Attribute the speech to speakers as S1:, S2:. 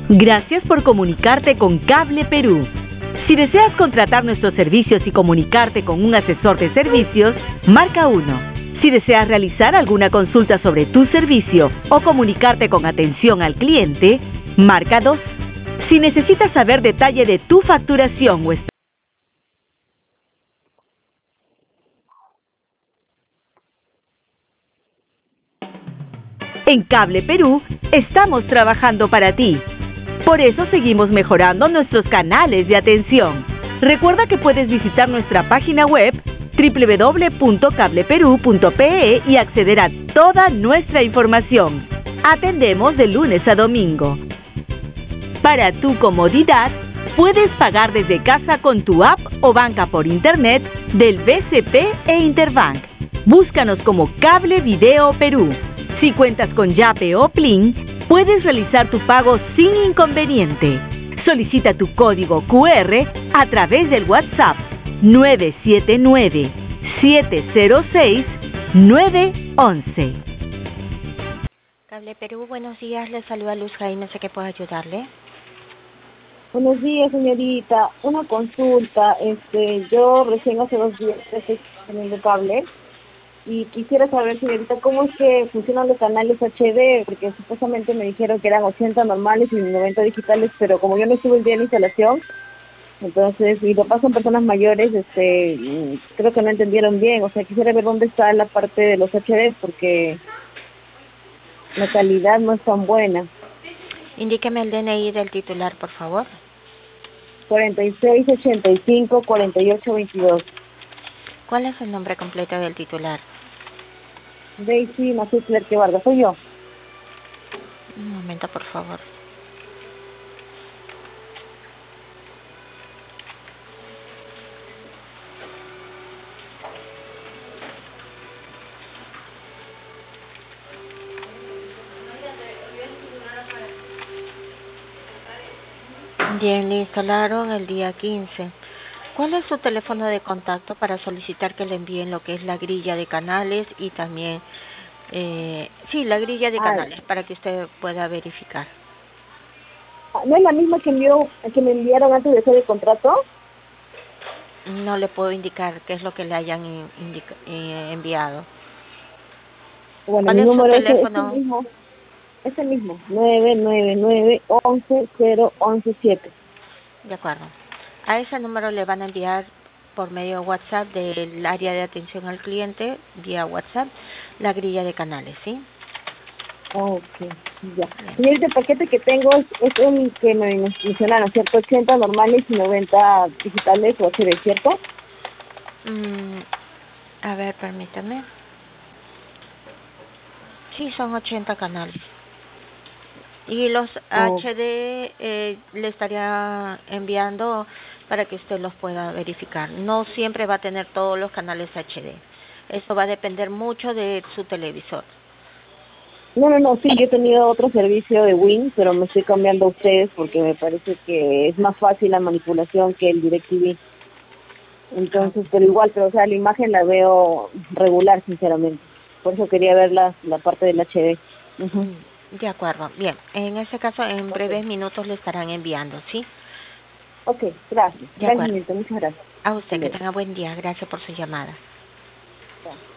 S1: Gracias por comunicarte con Cable Perú. Si deseas contratar nuestros servicios y comunicarte con un asesor de servicios, marca 1. Si deseas realizar alguna consulta sobre tu servicio o comunicarte con atención al cliente, marca 2. Si necesitas saber detalle de tu facturación o en Cable Perú, estamos trabajando para ti. Por eso seguimos mejorando nuestros canales de atención. Recuerda que puedes visitar nuestra página web www.cableperu.pe y acceder a toda nuestra información. Atendemos de lunes a domingo. Para tu comodidad, puedes pagar desde casa con tu app o banca por internet del BCP e Interbank. Búscanos como Cable Video Perú. Si cuentas con Yape o Plin, puedes realizar tu pago sin inconveniente. Solicita tu código QR a través del WhatsApp 979-706-911.
S2: Cable Perú, buenos días. Le saluda Luz Jaime, sé que puedo ayudarle.
S3: Buenos días, señorita. Una consulta. Yo recién hace 2 días estoy teniendo cable y quisiera saber, señorita, cómo es que funcionan los canales HD, porque supuestamente me dijeron que eran 80 normales y 90 digitales, pero como yo no estuve el día de la instalación, entonces, y lo pasan personas mayores, creo que no entendieron bien. O sea, quisiera ver dónde está la parte de los HD, porque la calidad no es tan buena.
S2: Indíqueme el DNI del titular, por favor.
S3: 4685-4822.
S2: ¿Cuál es el nombre completo del titular?
S3: Daisy Mazutler, que Vargas, soy yo.
S2: Un momento, por favor. Bien, le instalaron el día 15. ¿Cuál es su teléfono de contacto para solicitar que le envíen lo que es la grilla de canales y también, la grilla de canales para que usted pueda verificar?
S3: ¿No es la misma que me enviaron antes de hacer el contrato?
S2: No le puedo indicar qué es lo que le hayan enviado.
S3: Bueno,
S2: ¿Cuál
S3: mi
S2: es su
S3: número
S2: teléfono?
S3: es el mismo, 999-11-0117.
S2: De acuerdo. A ese número le van a enviar por medio de WhatsApp del área de atención al cliente, vía WhatsApp, la grilla de canales, ¿sí?
S3: Ok, ya. Señorita, el paquete que tengo es el que me mencionaron, ¿cierto? 80 normales y 90 digitales o HD, ¿cierto?
S2: A ver, permítame. Sí, son 80 canales. Y los HD le estaría enviando para que usted los pueda verificar. No siempre va a tener todos los canales HD. Eso va a depender mucho de su televisor.
S3: No, sí, yo he tenido otro servicio de Win, pero me estoy cambiando a ustedes porque me parece que es más fácil la manipulación que el DirecTV. Entonces, pero o sea, la imagen la veo regular, sinceramente. Por eso quería ver la parte del HD.
S2: De acuerdo. Bien, en ese caso, en breves minutos le estarán enviando, ¿sí?
S3: Ok, gracias.
S2: De acuerdo.
S3: Muchas gracias.
S2: A usted, que tenga buen día. Gracias por su llamada.
S3: Gracias.